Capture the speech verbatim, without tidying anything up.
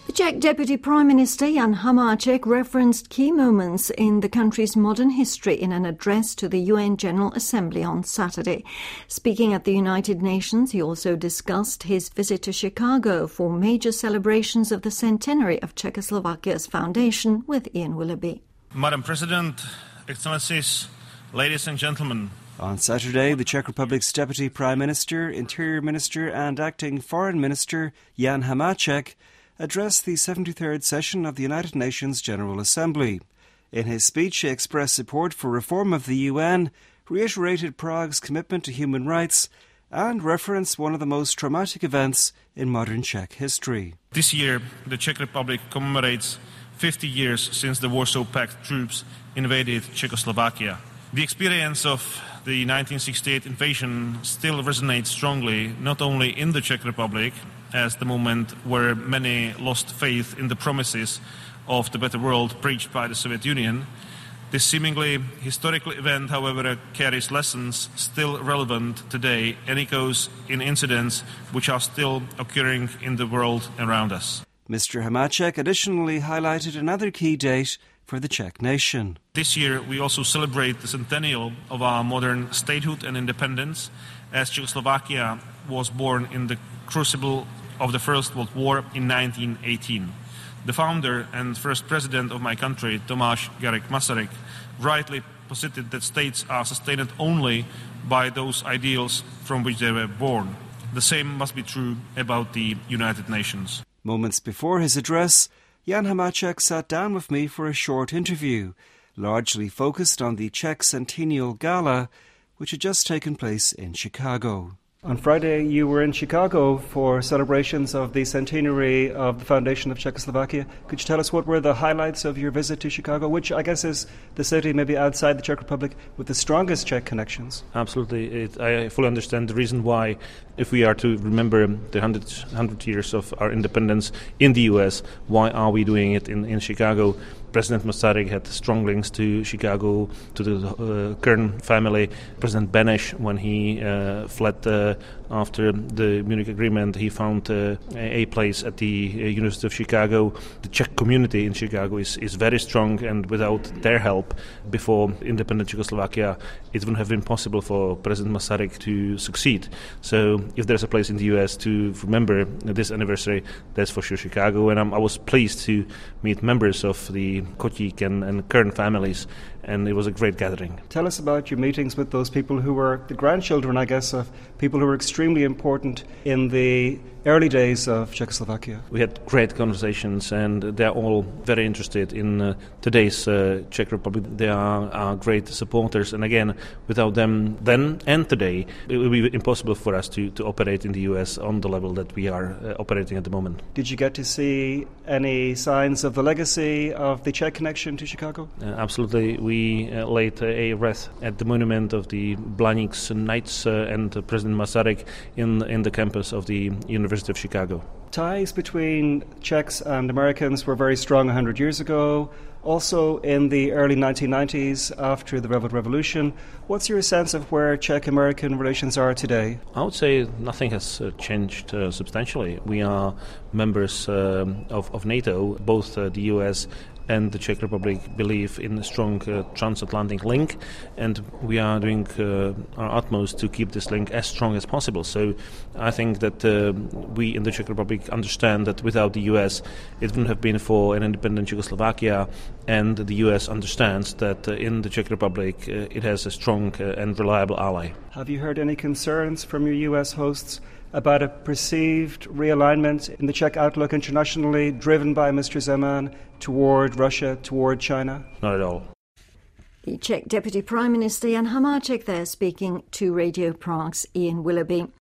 The Czech Deputy Prime Minister Jan Hamáček referenced key moments in the country's modern history in an address to the U N General Assembly on Saturday. Speaking at the United Nations, he also discussed his visit to Chicago for major celebrations of the centenary of Czechoslovakia's foundation with Ian Willoughby. Madam President, Excellencies, ladies and gentlemen. On Saturday, the Czech Republic's Deputy Prime Minister, Interior Minister and Acting Foreign Minister Jan Hamáček addressed the seventy-third session of the United Nations General Assembly. In his speech, he expressed support for reform of the U N, reiterated Prague's commitment to human rights, and referenced one of the most traumatic events in modern Czech history. This year, the Czech Republic commemorates fifty years since the Warsaw Pact troops invaded Czechoslovakia. The experience of the nineteen sixty-eight invasion still resonates strongly, not only in the Czech Republic, as the moment where many lost faith in the promises of the better world preached by the Soviet Union. This seemingly historical event, however, carries lessons still relevant today and echoes in incidents which are still occurring in the world around us. Mister Hamáček additionally highlighted another key date for the Czech nation. This year we also celebrate the centennial of our modern statehood and independence, as Czechoslovakia was born in the crucible of the First World War in nineteen eighteen. The founder and first president of my country, Tomáš Garrigue Masaryk, rightly posited that states are sustained only by those ideals from which they were born. The same must be true about the United Nations. Moments before his address, Jan Hamáček sat down with me for a short interview, largely focused on the Czech Centennial Gala, which had just taken place in Chicago. On Friday, you were in Chicago for celebrations of the centenary of the foundation of Czechoslovakia. Could you tell us what were the highlights of your visit to Chicago, which I guess is the city maybe outside the Czech Republic with the strongest Czech connections? Absolutely. It, I fully understand the reason why, if we are to remember the one hundred, one hundred years of our independence in the U S, why are we doing it in, in Chicago? President Masaryk had strong links to Chicago, to the uh, Kern family. President Beneš, when he uh, fled uh, after the Munich Agreement, he found uh, a place at the uh, University of Chicago. The Czech community in Chicago is, is very strong, and without their help before independent Czechoslovakia, it wouldn't have been possible for President Masaryk to succeed. So if there's a place in the U S to remember this anniversary, that's for sure Chicago. And I'm, I was pleased to meet members of the Kotík and, and Kern families, and it was a great gathering. Tell us about your meetings with those people who were the grandchildren, I guess, of people who were extremely important in the early days of Czechoslovakia. We had great conversations, and they're all very interested in uh, today's uh, Czech Republic. They are our great supporters, and again, without them then and today, it would be impossible for us to, to operate in the U S on the level that we are uh, operating at the moment. Did you get to see any signs of the legacy of the Czech connection to Chicago? Uh, absolutely. We uh, laid uh, a wreath at the monument of the Blaník's Knights uh, and uh, President Masaryk in, in the campus of the University of Chicago. Ties between Czechs and Americans were very strong one hundred years ago. Also in the early nineteen nineties, after the Velvet Revolution. What's your sense of where Czech-American relations are today? I would say nothing has uh, changed uh, substantially. We are members um, of, of NATO. Both uh, the U S and the Czech Republic believe in a strong uh, transatlantic link, and we are doing uh, our utmost to keep this link as strong as possible. So I think that uh, we in the Czech Republic understand that without the U S it wouldn't have been for an independent Czechoslovakia, and the U S understands that uh, in the Czech Republic uh, it has a strong uh, and reliable ally. Have you heard any concerns from your U S hosts about a perceived realignment in the Czech outlook internationally driven by Mister Zeman toward Russia, toward China? Not at all. The Czech Deputy Prime Minister Jan Hamáček there speaking to Radio Prague's Ian Willoughby.